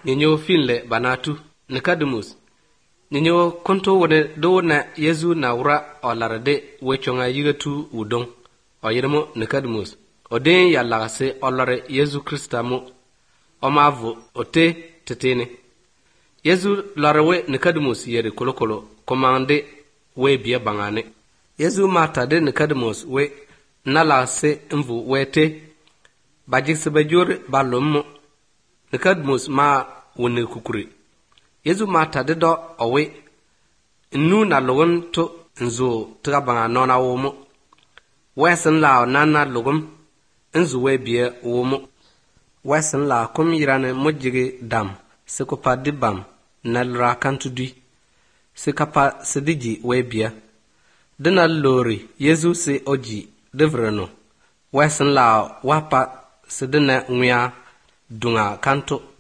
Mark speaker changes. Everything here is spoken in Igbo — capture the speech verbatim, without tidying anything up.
Speaker 1: nyinyo finle banatu Nicodemus nyinyo konto wone do na Yesu na wura olarade wechonga yigatu udong oyirmo Nicodemus odin ya lagase olare Yesu Krista mu omavu ote tetene Yesu larawe Nicodemus yeri kolokolo komande we biya bangane Yesu mata de Nicodemus we nalase mvu wete bajikse bajur balum Nicodemus ma wone kukuri Yesu mata de do owe nu na logon to nzo trabanga nona womo wesen la nana logum nzo we biya womo wesen la kum yirane mojige dam sekopa dibam na lra kantudi sekapa sediji we biya dina lori Yesu se oji devreno wesen la wapa sedina nguya dunga kanto